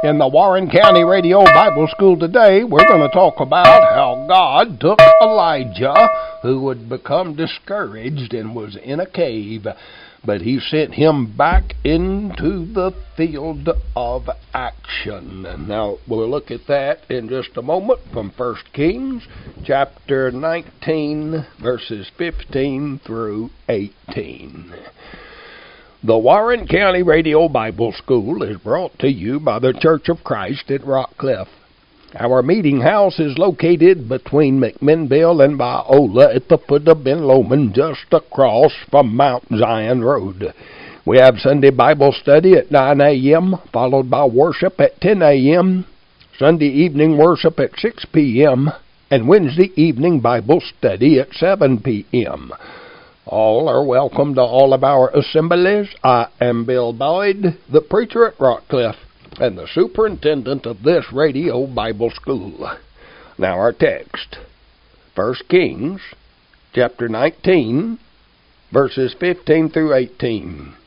In the Warren County Radio Bible School today, we're going to talk about how God took Elijah, who had become discouraged and was in a cave, but he sent him back into the field of action. And now we'll look at that in just a moment from 1 Kings chapter 19, verses 15 through 18. The Warren County Radio Bible School is brought to you by the Church of Christ at Rockcliffe. Our meeting house is located between McMinnville and Biola at the foot of Ben Lomond, just across from Mount Zion Road. We have Sunday Bible study at 9 a.m., followed by worship at 10 a.m., Sunday evening worship at 6 p.m., and Wednesday evening Bible study at 7 p.m. All are welcome to all of our assemblies. I am Bill Boyd, the preacher at Rockcliffe, and the superintendent of this radio Bible school. Now our text, 1 Kings, chapter 19, verses 15 through 18.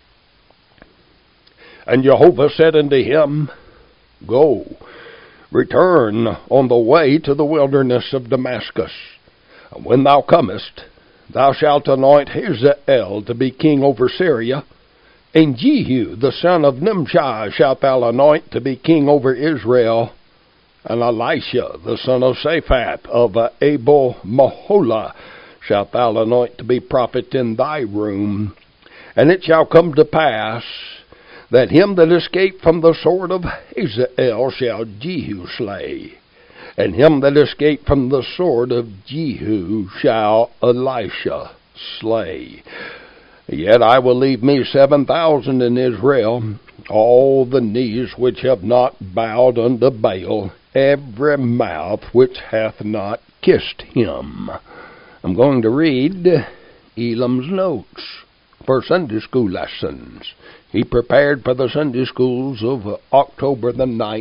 And Jehovah said unto him, Go, return on the way to the wilderness of Damascus. And when thou comest, thou shalt anoint Hazael to be king over Syria, and Jehu the son of Nimshi shalt thou anoint to be king over Israel, and Elisha the son of Shaphat of Abel-Maholah shalt thou anoint to be prophet in thy room. And it shall come to pass that him that escaped from the sword of Hazael shall Jehu slay, and him that escaped from the sword of Jehu shall Elisha slay. Yet I will leave me 7,000 in Israel, all the knees which have not bowed unto Baal, every mouth which hath not kissed him. I'm going to read Elam's notes for Sunday school lessons. He prepared for the Sunday schools of October the 9th,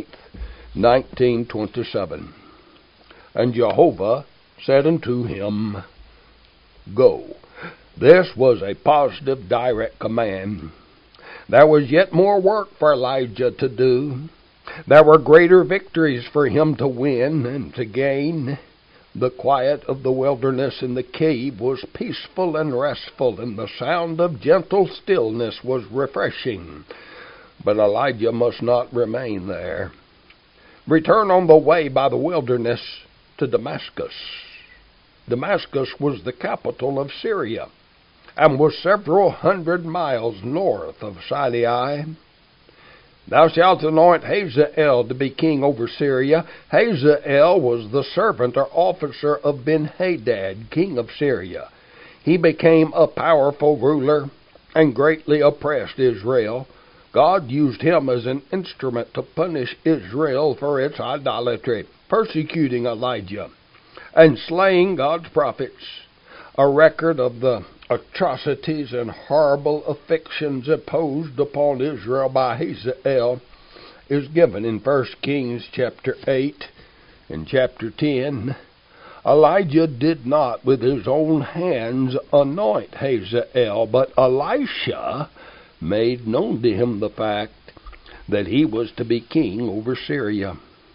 1927. And Jehovah said unto him, Go. This was a positive, direct command. There was yet more work for Elijah to do. There were greater victories for him to win and to gain. The quiet of the wilderness in the cave was peaceful and restful, and the sound of gentle stillness was refreshing. But Elijah must not remain there. Return on the way by the wilderness to Damascus. Damascus was the capital of Syria and was several hundred miles north of Sinai. Thou shalt anoint Hazael to be king over Syria. Hazael was the servant or officer of Ben-Hadad, king of Syria. He became a powerful ruler and greatly oppressed Israel. God used him as an instrument to punish Israel for its idolatry, persecuting Elijah and slaying God's prophets. A record of the atrocities and horrible afflictions imposed upon Israel by Hazael is given in 1 Kings chapter 8 and chapter 10. Elijah did not with his own hands anoint Hazael, but Elisha made known to him the fact that he was to be king over Syria.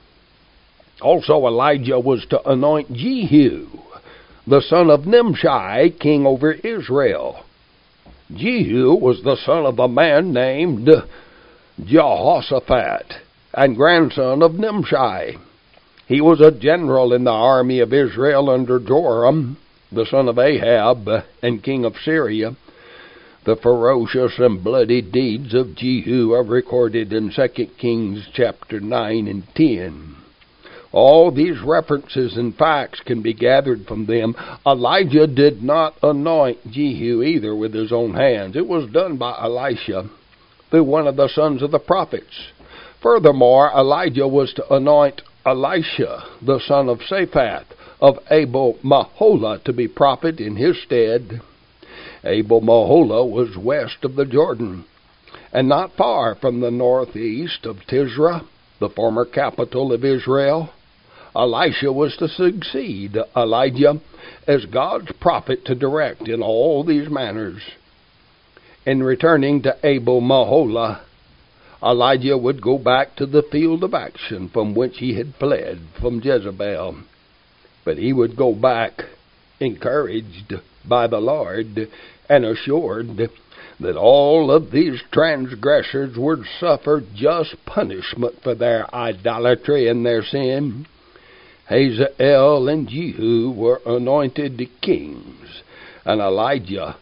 Also, Elijah was to anoint Jehu, the son of Nimshi, king over Israel. Jehu was the son of a man named Jehoshaphat and grandson of Nimshi. He was a general in the army of Israel under Joram, the son of Ahab and king of Syria. The ferocious and bloody deeds of Jehu are recorded in 2 Kings chapter 9 and 10. All these references and facts can be gathered from them. Elijah did not anoint Jehu either with his own hands. It was done by Elisha through one of the sons of the prophets. Furthermore, Elijah was to anoint Elisha, the son of Shaphat of Abel-Maholah, to be prophet in his stead. Abel-Maholah was west of the Jordan, and not far from the northeast of Tisra, the former capital of Israel. Elisha was to succeed Elijah as God's prophet to direct in all these matters. In returning to Abel-Maholah, Elijah would go back to the field of action from which he had fled from Jezebel. But he would go back encouraged by the Lord and assured that all of these transgressors would suffer just punishment for their idolatry and their sin. Hazael and Jehu were anointed kings, and Elisha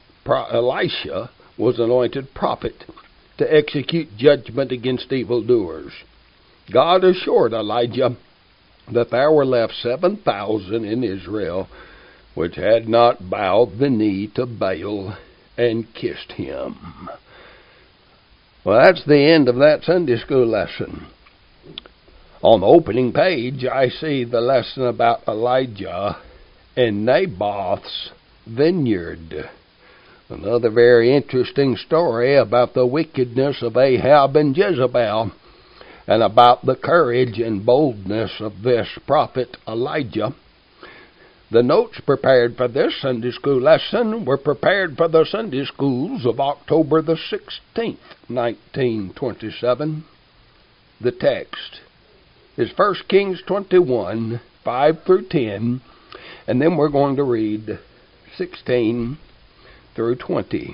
was anointed prophet to execute judgment against evildoers. God assured Elijah that there were left 7,000 in Israel which had not bowed the knee to Baal and kissed him. Well, that's the end of that Sunday school lesson. On the opening page, I see the lesson about Elijah and Naboth's vineyard. Another very interesting story about the wickedness of Ahab and Jezebel, and about the courage and boldness of this prophet Elijah. The notes prepared for this Sunday school lesson were prepared for the Sunday schools of October the 16th, 1927. The text is 1 Kings 21, 5 through 10, and then we're going to read 16 through 20.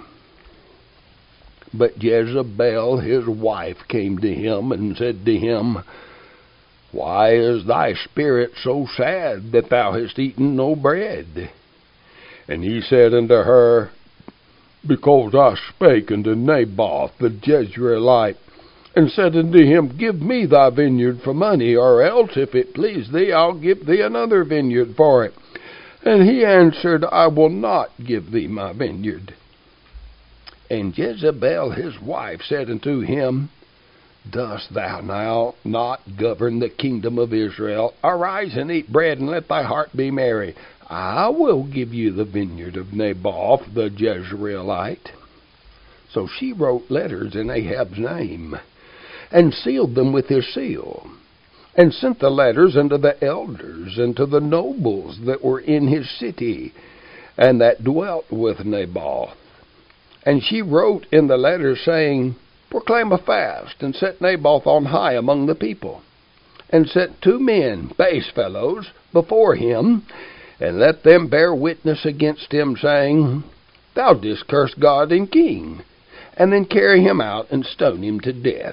But Jezebel, his wife, came to him and said to him, Why is thy spirit so sad that thou hast eaten no bread? And he said unto her, Because I spake unto Naboth the Jezreelite, and said unto him, Give me thy vineyard for money, or else, if it please thee, I'll give thee another vineyard for it. And he answered, I will not give thee my vineyard. And Jezebel his wife said unto him, Dost thou now not govern the kingdom of Israel? Arise and eat bread, and let thy heart be merry. I will give you the vineyard of Naboth the Jezreelite. So she wrote letters in Ahab's name, and sealed them with his seal, and sent the letters unto the elders and to the nobles that were in his city, and that dwelt with Naboth. And she wrote in the letters, saying, Proclaim a fast, and set Naboth on high among the people, and set 2 men, base fellows, before him, and let them bear witness against him, saying, Thou didst curse God and king, and then carry him out and stone him to death.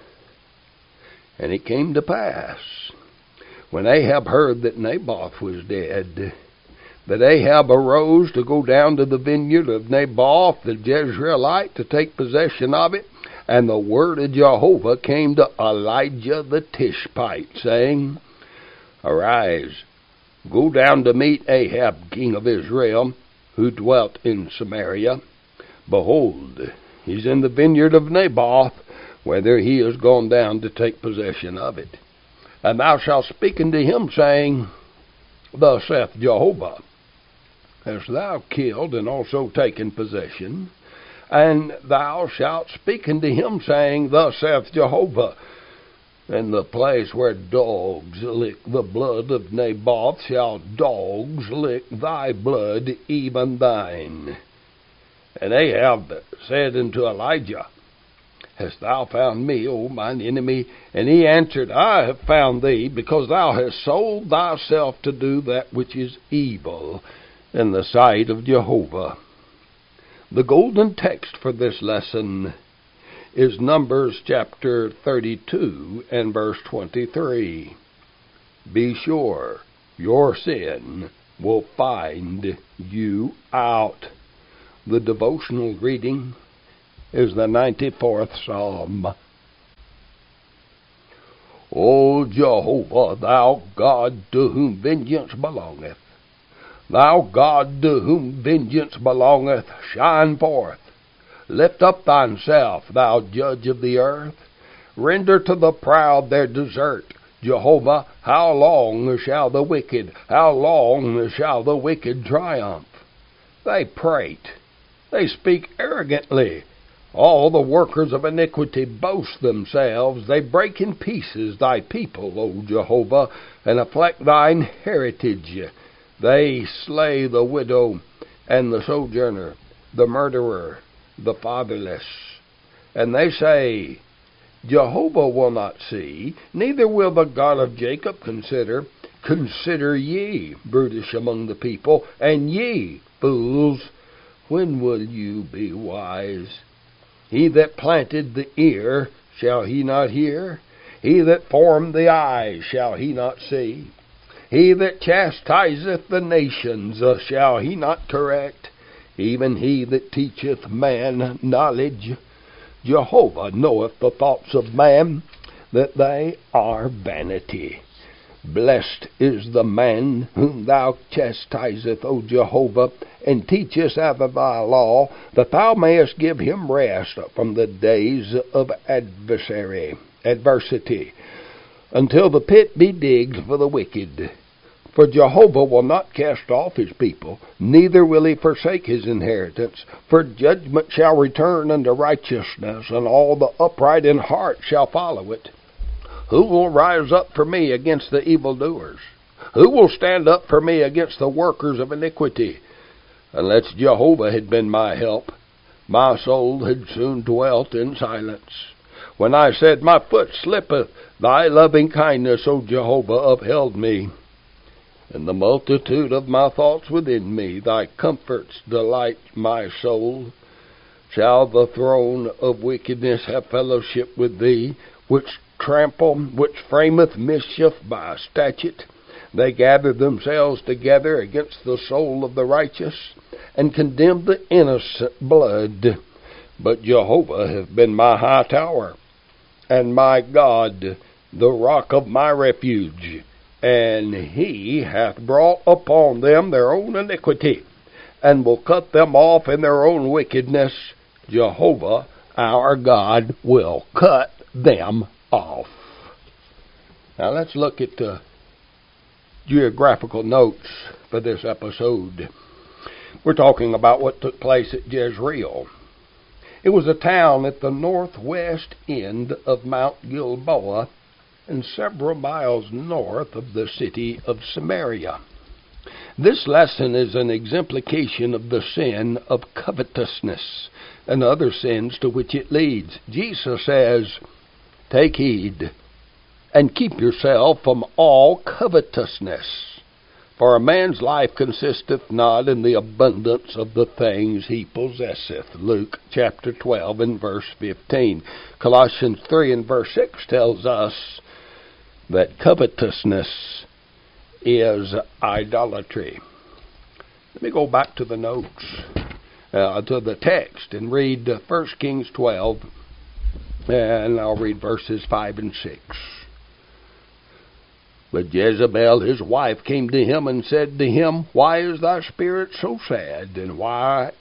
And it came to pass, when Ahab heard that Naboth was dead, that Ahab arose to go down to the vineyard of Naboth the Jezreelite to take possession of it. And the word of Jehovah came to Elijah the Tishbite, saying, Arise, go down to meet Ahab king of Israel, who dwelt in Samaria. Behold, he's in the vineyard of Naboth, whither he is gone down to take possession of it. And thou shalt speak unto him, saying, Thus saith Jehovah, Hast thou killed and also taken possession? And thou shalt speak unto him, saying, Thus saith Jehovah, In the place where dogs lick the blood of Naboth shall dogs lick thy blood, even thine. And Ahab said unto Elijah, Hast thou found me, O mine enemy? And he answered, I have found thee, because thou hast sold thyself to do that which is evil in the sight of Jehovah. The golden text for this lesson is Numbers chapter 32 and verse 23. Be sure your sin will find you out. The devotional reading is the 94th Psalm. O Jehovah, thou God to whom vengeance belongeth, thou God to whom vengeance belongeth, shine forth. Lift up thyself, thou judge of the earth. Render to the proud their desert. Jehovah, how long shall the wicked triumph? They prate, they speak arrogantly. All the workers of iniquity boast themselves. They break in pieces thy people, O Jehovah, and afflict thine heritage. They slay the widow and the sojourner, the murderer, the fatherless. And they say, Jehovah will not see, neither will the God of Jacob consider. Consider ye, brutish among the people, and ye, fools, when will you be wise? He that planted the ear, shall he not hear? He that formed the eye, shall he not see? He that chastiseth the nations, shall he not correct? Even he that teacheth man knowledge. Jehovah knoweth the thoughts of man, that they are vanity. Blessed is the man whom thou chastiseth, O Jehovah, and teachest after thy law, that thou mayest give him rest from the days of adversity, until the pit be digged for the wicked. For Jehovah will not cast off his people, neither will he forsake his inheritance. For judgment shall return unto righteousness, and all the upright in heart shall follow it. Who will rise up for me against the evildoers? Who will stand up for me against the workers of iniquity? Unless Jehovah had been my help, my soul had soon dwelt in silence. When I said, my foot slippeth, thy loving kindness, O Jehovah, upheld me. In the multitude of my thoughts within me, thy comforts delight my soul. Shall the throne of wickedness have fellowship with thee, which frameth mischief by statute? They gather themselves together against the soul of the righteous, and condemn the innocent blood. But Jehovah hath been my high tower, and my God, the rock of my refuge. And he hath brought upon them their own iniquity, and will cut them off in their own wickedness. Jehovah, our God, will cut them off. Now let's look at the geographical notes for this episode. We're talking about what took place at Jezreel. It was a town at the northwest end of Mount Gilboa, and several miles north of the city of Samaria. This lesson is an exemplification of the sin of covetousness and other sins to which it leads. Jesus says, take heed and keep yourself from all covetousness, for a man's life consisteth not in the abundance of the things he possesseth. Luke chapter 12 and verse 15. Colossians 3 and verse 6 tells us that covetousness is idolatry. Let me go back to the notes, to the text, and read 1 Kings 12, and I'll read verses 5 and 6. But Jezebel, his wife, came to him and said to him, why is thy spirit so sad, and why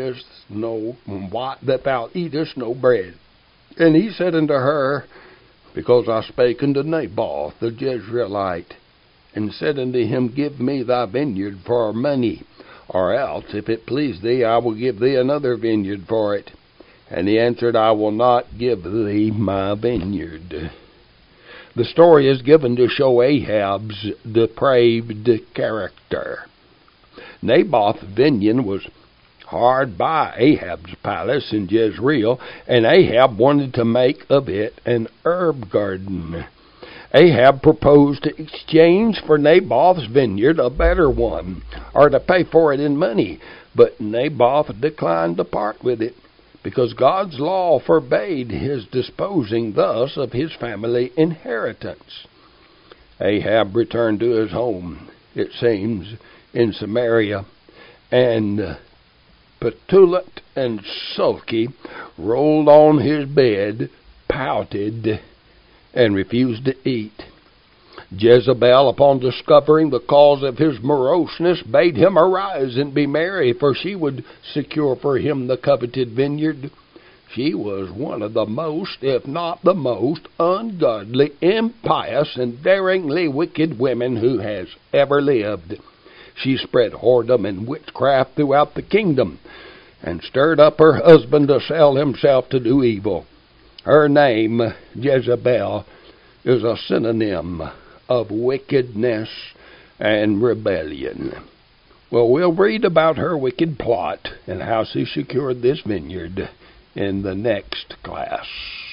that thou eatest no bread? And he said unto her, because I spake unto Naboth the Jezreelite, and said unto him, give me thy vineyard for money, or else, if it please thee, I will give thee another vineyard for it. And he answered, I will not give thee my vineyard. The story is given to show Ahab's depraved character. Naboth's vineyard was hard by Ahab's palace in Jezreel, and Ahab wanted to make of it an herb garden. Ahab proposed to exchange for Naboth's vineyard a better one, or to pay for it in money, but Naboth declined to part with it, because God's law forbade his disposing thus of his family inheritance. Ahab returned to his home, it seems, in Samaria, and petulant and sulky, rolled on his bed, pouted, and refused to eat. Jezebel, upon discovering the cause of his moroseness, bade him arise and be merry, for she would secure for him the coveted vineyard. She was one of the most, if not the most, ungodly, impious, and daringly wicked women who has ever lived. She spread whoredom and witchcraft throughout the kingdom, and stirred up her husband to sell himself to do evil. Her name, Jezebel, is a synonym of wickedness and rebellion. Well, we'll read about her wicked plot and how she secured this vineyard in the next class.